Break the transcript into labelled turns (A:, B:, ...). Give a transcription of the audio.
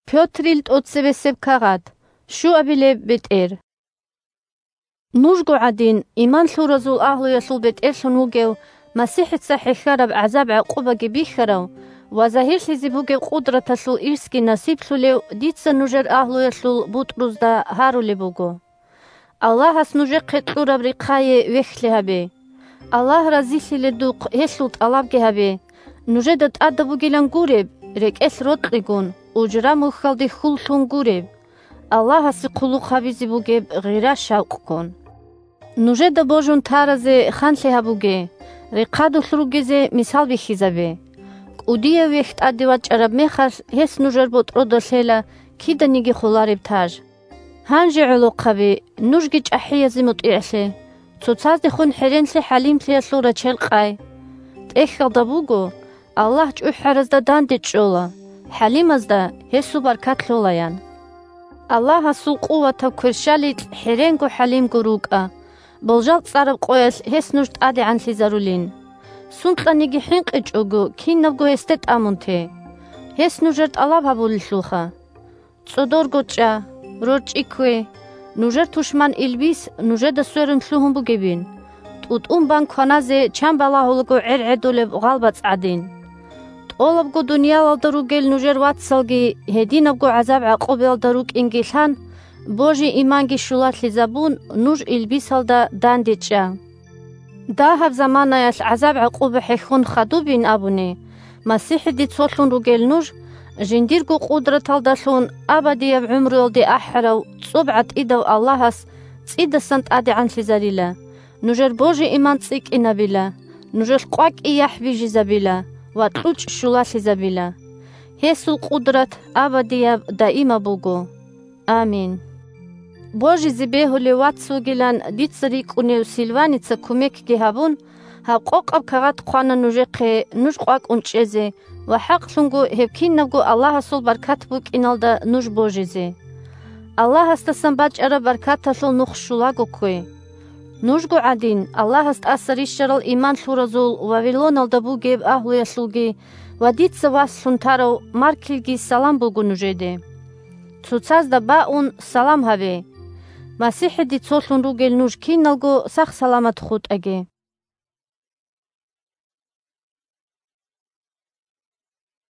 A: Пётрил тӏоцевесев кагад, шу абиле бетер. Нужгу адин, иман луразул ахлу ясул бетер лунугев, масихица хехараб азаб ақубаги бихарав, وظاهر چیزی بوده قدرت اصل ایرسکی نصیب شده دیت نوجر اهلوی اصل بود روز دا هارولی بگو. الله has نوجر قطور ابریقای وحلی هبه. الله رزیلی لدوق هسلوت علاب که هبه. نوجر داد عده بگیلن گورب رک اس رد لگون. اجرا مخالدی خلطون گورب. الله has قلوق هبیزی بگه غیره شوق کن. نوجر دا باجون تارزه خانلی هبوگه. رقادو خروگیزه مثال بخیزه. უდია ვეხტ ადევაჭარაბ მეხას ჰეს ნუჟერ ბოტროდა სელა ქიდანიგი ხულარებ თაჟ ჰანჟი ულოყავი ნუჟგი ჭაჰიაზი მოტიასე ცოცაზდი ხუნ ჰერენსე ჰალიმსე ასურა ჩელყაი ტეხალდა ბუგო ალლაჰ ჭუჰარაზდა დანდი ჭოლა ჰალიმაზდა ჰესუ ბარკათლოლაიან ალლაჰ ასულ ყუვათა ქერშალი ჰერენგო ჰალიმ გურუკა ბოლჟალ წარაბ ყოეს ჰეს ნუჟტ ადი ანსი ზარულინ სუნყანიგი ჰინყიჭუგუ ქინავგუ ესტეთ ამუნთე ჰეს ნუჟერტ ალაბ ჰაბულიშულხა წოდორგოჭა როჭიქვე ნუჟერ თუშმან ილბის ნუჟედა სვერუნ სლუჰუმბუ გებინ ტუტუმ ბანქვანაზე ჩამბალაჰულგუ ერედულებ ღალბაც ადინ ტოლაბგუ დუნიალალდარუგელ ნუჟერ ვატსალგი ჰედინავგუ აზაბ აყობელდარუკ ინგილჰან ბოჟი იმანგი შულათლი ზაბუნ ნუჟ ილბისალდა დანდიჭა داهب زمانايش عذاب عقوبة حيخون خدوبين أبوني مسيح دي تصولون رجال نوج جنديرقو قدرة تلدشون أبدي بعمر دي أحرو تصبعت إيدو اللهس تصيد سنت أدي عن شزاريلا نوجر بوجي إيمان تسيك إنابيلا نوجر قواك إياح بيجي زبيلا واتلوش شلاش زبيلا هيسو القدرة أبدي دائما بوغو آمين بوجي زبيهو لواتسو جلان ديت سريك ونيو سيلوانيتسا كوميك جهابون هاقوق أبكغات قوانا نوجيقي نوج قواك انشيزي وحق لنغو هبكين نبغو الله سول بركات بوك إنالدا نوج بوجيزي الله استسان باج أرى بركات تسول نخشولاغو كوي نوجغو عدين الله است أسري شرال إيمان شورزول وويلون الدبو جيب أهلو يسلوغي وديت سواس سنتارو ماركلغي سلام بوغو نوجيدي تسوتساز دا باون سلام هبه مسیح دی تصولون رو گل نوش کی نلگو سخ سلامت خود اگه